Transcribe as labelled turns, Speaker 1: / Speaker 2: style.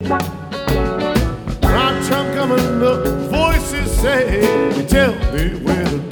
Speaker 1: Night time coming up, voices say, tell me where to